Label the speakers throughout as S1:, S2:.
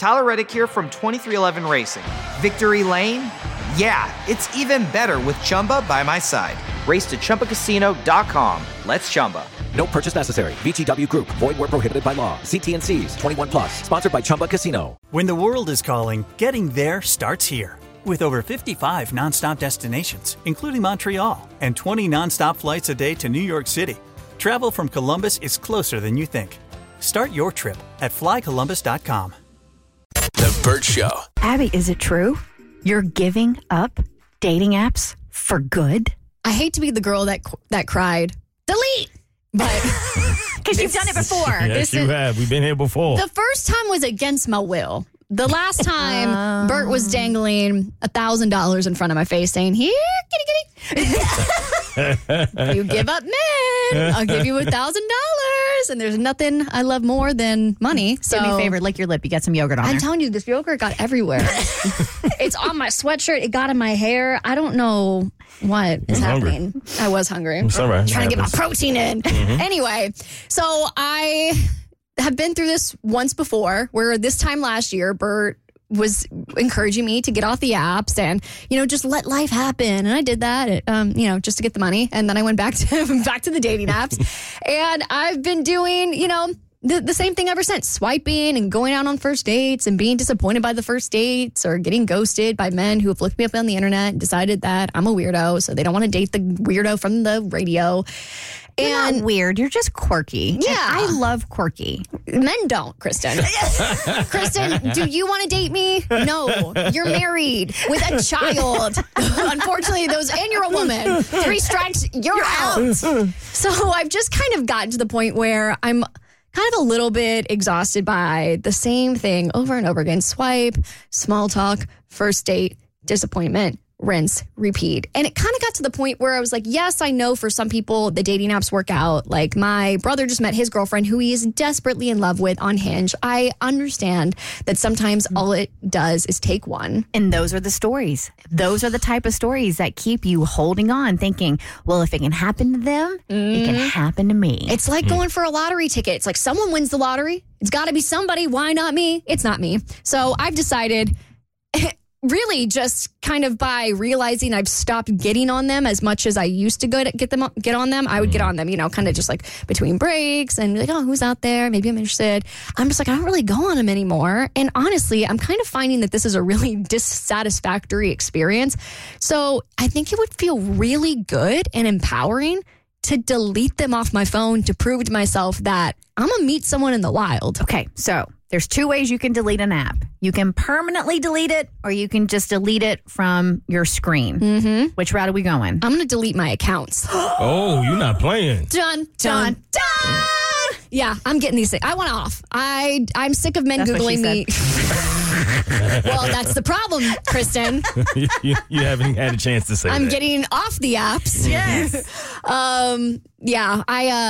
S1: Tyler Reddick here from 2311 Racing. Victory Lane? Yeah, it's even better with Chumba by my side. Race to ChumbaCasino.com. Let's Chumba.
S2: No purchase necessary. VGW Group. Void where prohibited by law. See T&Cs. 21 plus. Sponsored by Chumba Casino.
S3: When the world is calling, getting there starts here. With over 55 nonstop destinations, including Montreal, and 20 nonstop flights a day to New York City, travel from Columbus is closer than you think. Start your trip at flycolumbus.com.
S4: The Bert Show.
S5: Abby, is it true? You're giving up dating apps for good?
S6: I hate to be the girl that cried, delete! But
S5: because you've done it before.
S7: Yes, you have. We've been here before.
S6: The first time was against my will. The last time, Bert was dangling $1,000 in front of my face saying, here, kitty, kitty. You give up men, I'll give you $1,000. And there's nothing I love more than money. So,
S5: do me a favor, lick your lip. You got some yogurt on there.
S6: I'm telling you, this yogurt got everywhere. It's on my sweatshirt. It got in my hair. I don't know what is happening. I was hungry.
S7: It's all right.
S6: Trying to get my protein in. Anyway, so I have been through this once before where this time last year, Bert was encouraging me to get off the apps and, just let life happen. And I did that, just to get the money. And then I went back to the dating apps. And I've been doing, the same thing ever since. Swiping and going out on first dates and being disappointed by the first dates or getting ghosted by men who have looked me up on the internet and decided that I'm a weirdo. So they don't want to date the weirdo from the radio.
S5: You're not weird. You're just quirky.
S6: Yeah.
S5: And I love quirky.
S6: Men don't, Kristen. Kristen, do you want to date me? No. You're married with a child. Unfortunately, and you're a woman. 3 strikes, you're out. So I've just kind of gotten to the point where I'm kind of a little bit exhausted by the same thing over and over again. Swipe, small talk, first date, disappointment, rinse, repeat. And it kind of got to the point where I was like, yes, I know for some people the dating apps work out. Like my brother just met his girlfriend who he is desperately in love with on Hinge. I understand that sometimes all it does is take one.
S5: And those are the stories. Those are the type of stories that keep you holding on thinking, well, if it can happen to them, it can happen to me.
S6: It's like going for a lottery ticket. It's like someone wins the lottery. It's got to be somebody. Why not me? It's not me. So I've decided really just kind of by realizing I've stopped getting on them as much as I used to get on them. I would get on them, kind of just like between breaks and be like, oh, who's out there? Maybe I'm interested. I'm just like, I don't really go on them anymore. And honestly, I'm kind of finding that this is a really dissatisfactory experience. So I think it would feel really good and empowering to delete them off my phone to prove to myself that I'm going to meet someone in the wild.
S5: Okay, so there's 2 ways you can delete an app. You can permanently delete it, or you can just delete it from your screen. Mm-hmm. Which route are we going?
S6: I'm going to delete my accounts.
S7: Oh, you're not playing.
S6: Dun, dun, dun. Yeah, I'm getting these things. I want off. I'm sick of men Googling me. Well, that's the problem, Kristen.
S7: you haven't had a chance to say that.
S6: I'm getting off the apps.
S5: Yes.
S6: Yeah,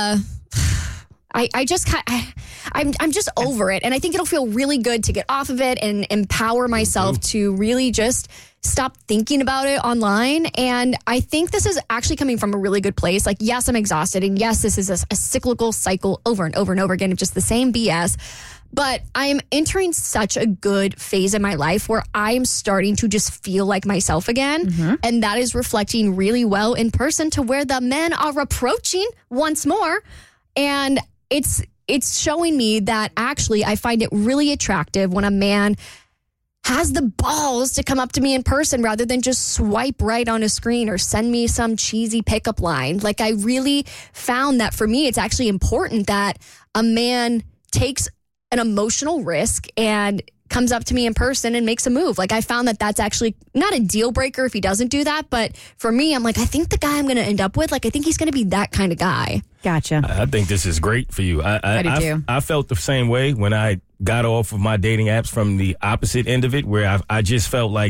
S6: I'm just over it. And I think it'll feel really good to get off of it and empower myself to really just stop thinking about it online. And I think this is actually coming from a really good place. Like, yes, I'm exhausted. And yes, this is a cyclical cycle over and over and over again of just the same BS. But I am entering such a good phase in my life where I am starting to just feel like myself again. Mm-hmm. And that is reflecting really well in person to where the men are approaching once more. And it's showing me that actually I find it really attractive when a man has the balls to come up to me in person rather than just swipe right on a screen or send me some cheesy pickup line. Like, I really found that for me, it's actually important that a man takes an emotional risk and comes up to me in person and makes a move. Like, I found that that's actually not a deal breaker if he doesn't do that. But for me, I'm like, I think the guy I'm going to end up with, like, I think he's going to be that kind of guy.
S5: Gotcha.
S7: I think this is great for you.
S5: I do too.
S7: I felt the same way when I got off of my dating apps from the opposite end of it, where I just felt like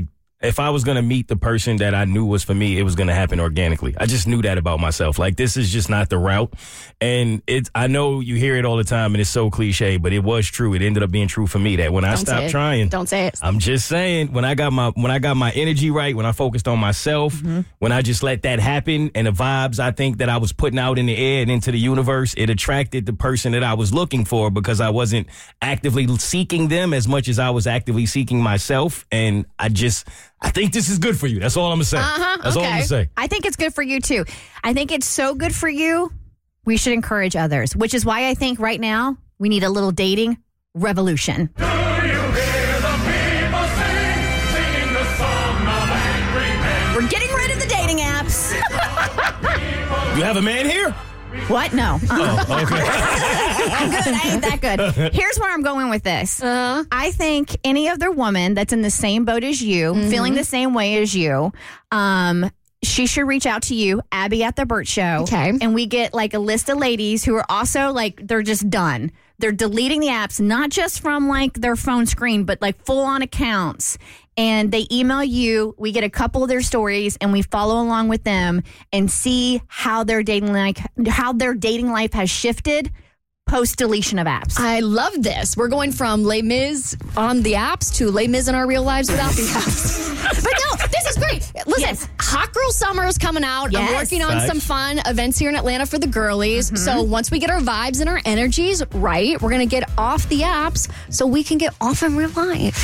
S7: if I was going to meet the person that I knew was for me, it was going to happen organically. I just knew that about myself. Like, this is just not the route. And I know you hear it all the time and it's so cliche, but it was true. It ended up being true for me that when I stopped trying.
S6: Don't say it.
S7: I'm just saying, when I got my energy right, when I focused on myself, when I just let that happen and the vibes I think that I was putting out in the air and into the universe, it attracted the person that I was looking for because I wasn't actively seeking them as much as I was actively seeking myself. And I think this is good for you. That's all I'm going to say. That's all I'm going to say.
S5: I think it's good for you, too. I think it's so good for you, we should encourage others, which is why I think right now we need a little dating revolution.
S8: Do you hear the people singing the song of angry men?
S5: We're getting rid of the dating apps.
S7: You have a man here?
S5: What? No.
S7: Oh, okay.
S5: I'm good. I ain't that good. Here's where I'm going with this. I think any other woman that's in the same boat as you, feeling the same way as you, she should reach out to you, Abby at The Burt Show.
S6: Okay.
S5: And we get like a list of ladies who are also like, they're just done. They're deleting the apps, not just from like their phone screen, but like full on accounts. And they email you. We get a couple of their stories and we follow along with them and see how their dating life has shifted post deletion of apps.
S6: I love this. We're going from Les Mis on the apps to Les Mis in our real lives without the apps. But no, this is great. Listen,
S5: Yes.
S6: Hot Girl Summer is coming out.
S5: Yes.
S6: I'm working on some fun events here in Atlanta for the girlies. So once we get our vibes and our energies right, we're going to get off the apps so we can get off in real life.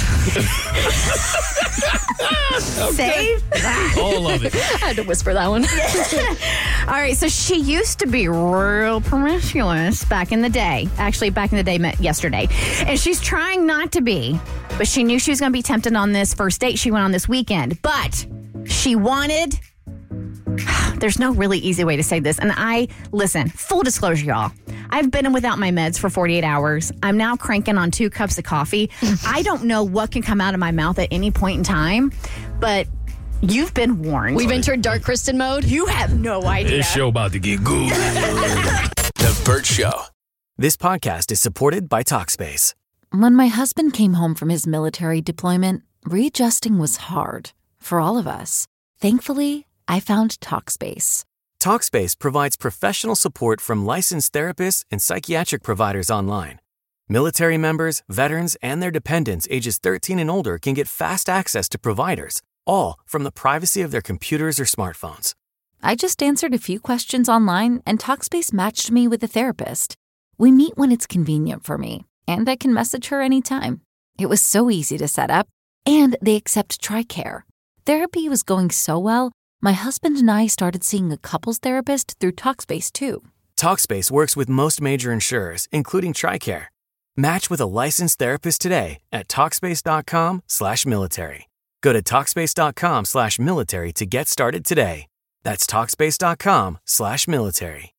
S5: Save that.
S7: All of it.
S6: I had to whisper that one.
S5: All right, so she used to be real promiscuous back in the day. Actually, back in the day meant yesterday. And she's trying not to be, but she knew she was going to be tempted on this first date she went on this weekend. But she wanted... There's no really easy way to say this. And listen, full disclosure, y'all. I've been without my meds for 48 hours. I'm now cranking on 2 cups of coffee. I don't know what can come out of my mouth at any point in time, but you've been warned.
S6: We've entered Dark Kristen mode.
S5: You have no idea.
S7: This show about to get good.
S4: The Burt Show.
S2: This podcast is supported by Talkspace.
S9: When my husband came home from his military deployment, readjusting was hard for all of us. Thankfully, I found Talkspace.
S2: Talkspace provides professional support from licensed therapists and psychiatric providers online. Military members, veterans, and their dependents ages 13 and older can get fast access to providers, all from the privacy of their computers or smartphones.
S9: I just answered a few questions online, and Talkspace matched me with a therapist. We meet when it's convenient for me, and I can message her anytime. It was so easy to set up, and they accept TRICARE. Therapy was going so well, my husband and I started seeing a couples therapist through Talkspace, too.
S2: Talkspace works with most major insurers, including TRICARE. Match with a licensed therapist today at Talkspace.com/military. Go to Talkspace.com/military to get started today. That's Talkspace.com/military.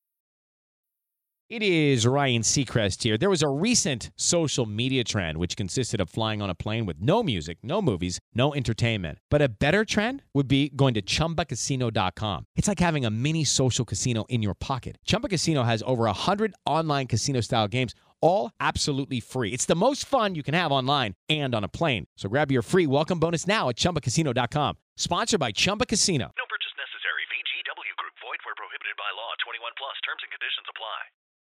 S10: It is Ryan Seacrest here. There was a recent social media trend which consisted of flying on a plane with no music, no movies, no entertainment. But a better trend would be going to ChumbaCasino.com. It's like having a mini social casino in your pocket. Chumba Casino has over 100 online casino-style games, all absolutely free. It's the most fun you can have online and on a plane. So grab your free welcome bonus now at ChumbaCasino.com. Sponsored by Chumba Casino.
S8: No